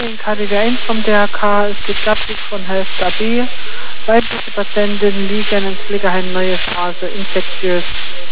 in KDW 1 vom DRK. Es gibt Abrief von Hälfte AB. Weibliche Patientinnen liegen in Pflegeheim Neue Phase infektiös.